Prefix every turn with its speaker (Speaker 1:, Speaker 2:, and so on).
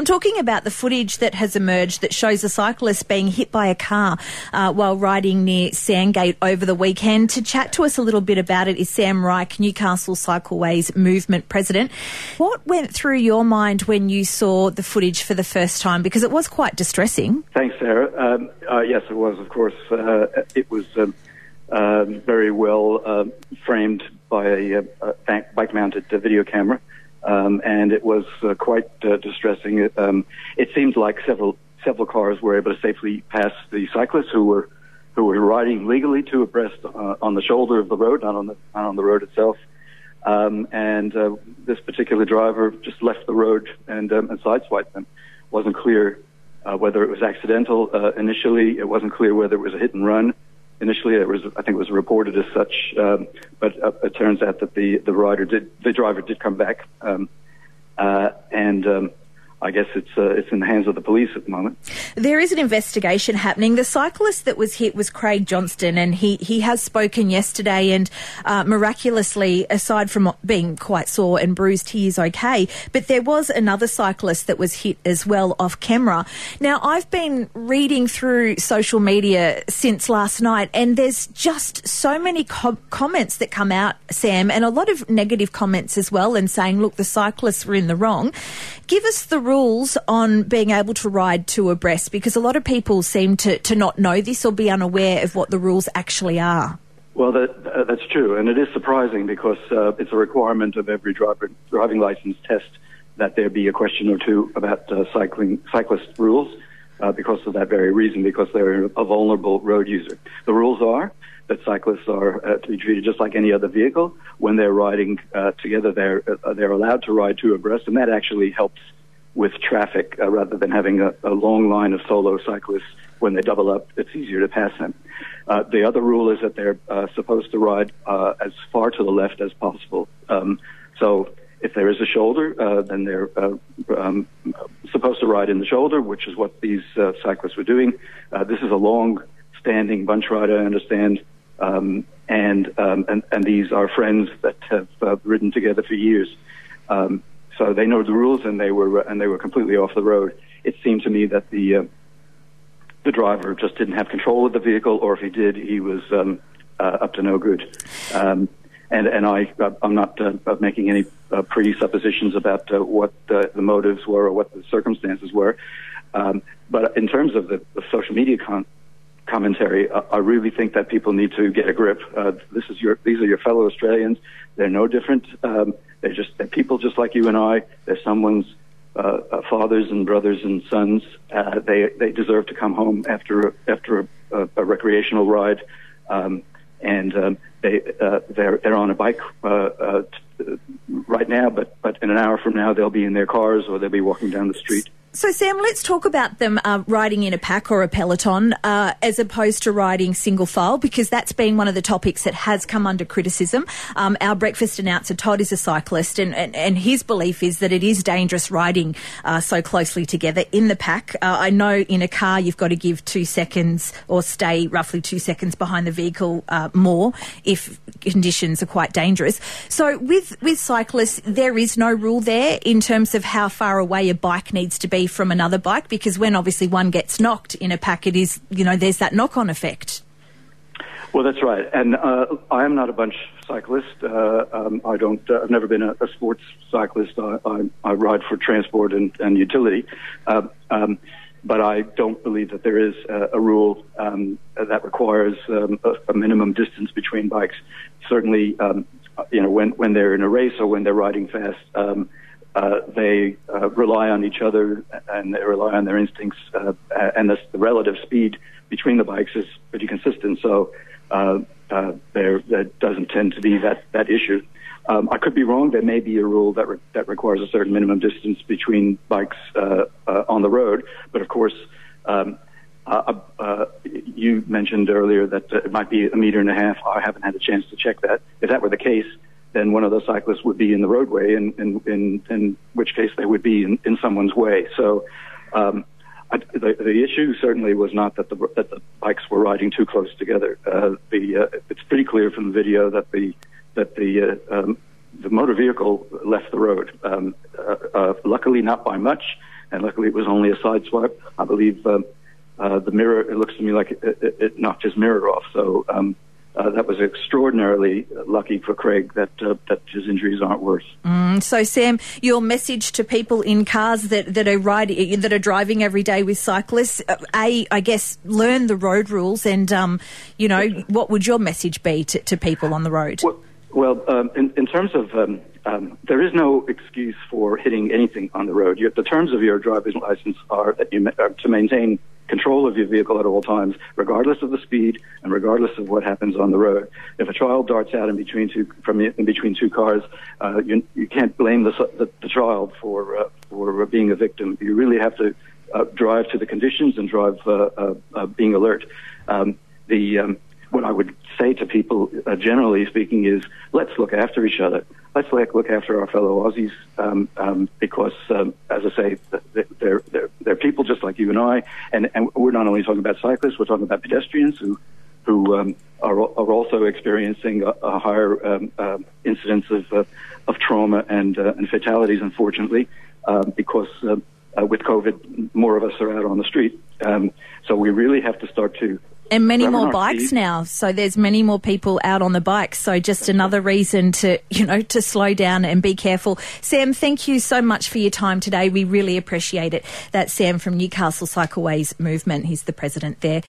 Speaker 1: I'm talking about the footage that has emerged that shows a cyclist being hit by a car while riding near Sandgate over the weekend. To chat to us a little bit about it is Sam Reich, Newcastle Cycleways Movement President. What went through your mind when you saw the footage for the first time? Because it was quite distressing.
Speaker 2: Thanks, Sarah. Yes, it was, of course. It was very well framed by a bike-mounted video camera, and it was quite distressing. It seemed like several cars were able to safely pass the cyclists who were riding legally two abreast on the shoulder of the road, not on the road itself. And this particular driver just left the road and sideswiped them. Wasn't clear whether it was accidental initially. It wasn't clear whether it was a hit and run. Initially, I think it was reported as such, but it turns out that the driver did come back, and I guess it's in the hands of the police at the moment.
Speaker 1: There is an investigation happening. The cyclist that was hit was Craig Johnston, and he has spoken yesterday, and miraculously, aside from being quite sore and bruised, he is okay. But there was another cyclist that was hit as well off camera. Now, I've been reading through social media since last night, and there's just so many comments that come out, Sam, and a lot of negative comments as well, and saying, look, the cyclists were in the wrong. Give us the rules on being able to ride two abreast, because a lot of people seem to not know this or be unaware of what the rules actually are.
Speaker 2: Well, that's true, and it is surprising because it's a requirement of every driving license test that there be a question or two about cyclist rules because of that very reason, because they're a vulnerable road user. The rules are that cyclists are to be treated just like any other vehicle. When they're riding together, they're allowed to ride two abreast, and that actually helps with traffic rather than having a long line of solo cyclists. When they double up, it's easier to pass them. The other rule is that they're supposed to ride as far to the left as possible. So if there is a shoulder, then they're supposed to ride in the shoulder, which is what these cyclists were doing. This is a long-standing bunch ride, I understand. And these are friends that have ridden together for years, so they know the rules, and they were completely off the road. It seemed to me that the driver just didn't have control of the vehicle, or if he did, he was up to no good. And I'm not making any presuppositions about what the motives were or what the circumstances were, but in terms of the social media commentary, I really think that people need to get a grip. These are your fellow Australians. They're no different. They're people just like you and I. They're someone's fathers and brothers and sons. They deserve to come home after a recreational ride, and they're on a bike right now, but in an hour from now they'll be in their cars or they'll be walking down the street.
Speaker 1: So, Sam, let's talk about them riding in a pack or a peloton as opposed to riding single file, because that's been one of the topics that has come under criticism. Our breakfast announcer, Todd, is a cyclist, and his belief is that it is dangerous riding so closely together in the pack. I know in a car you've got to give 2 seconds or stay roughly 2 seconds behind the vehicle more if conditions are quite dangerous. So with cyclists, there is no rule there in terms of how far away a bike needs to be from another bike, because when obviously one gets knocked in a pack, it is, there's that knock-on effect.
Speaker 2: Well, that's right. And I am not a bunch cyclist. I've never been a sports cyclist. I ride for transport and utility. But I don't believe that there is a rule that requires a minimum distance between bikes. Certainly, when they're in a race or when they're riding fast, they rely on each other and they rely on their instincts, and the relative speed between the bikes is pretty consistent. So there doesn't tend to be that issue. I could be wrong. There may be a rule that requires a certain minimum distance between bikes on the road, but of course, you mentioned earlier that it might be 1.5 meters. I haven't had a chance to check that. If that were the case, then one of those cyclists would be in the roadway, in which case they would be in someone's way. So the issue certainly was not that the bikes were riding too close together. It's pretty clear from the video that the motor vehicle left the road. Luckily, not by much. and luckily it was only a side swipe. I believe the mirror, it looks to me like it knocked his mirror off. So that was extraordinarily lucky for Craig that his injuries aren't worse.
Speaker 1: So, Sam, your message to people in cars that are driving every day with cyclists, I guess, learn the road rules, and what would your message be to people on the road?
Speaker 2: Well, in terms of there is no excuse for hitting anything on the road. The terms of your driver's license are that you are to maintain control of your vehicle at all times, regardless of the speed and regardless of what happens on the road. If a child darts out in between two cars, you can't blame the child for being a victim. You really have to drive to the conditions and drive being alert. What I would say to people, generally speaking, is let's look after each other. Let's look after our fellow Aussies because, as I say, they're people just like you and I. And we're not only talking about cyclists, we're talking about pedestrians who are also experiencing a higher incidence of trauma and fatalities, unfortunately, because with COVID, more of us are out on the street. So we really have to start to.
Speaker 1: And many more bikes now, so there's many more people out on the bikes. So just another reason to slow down and be careful. Sam, thank you so much for your time today. We really appreciate it. That's Sam from Newcastle Cycleways Movement. He's the president there.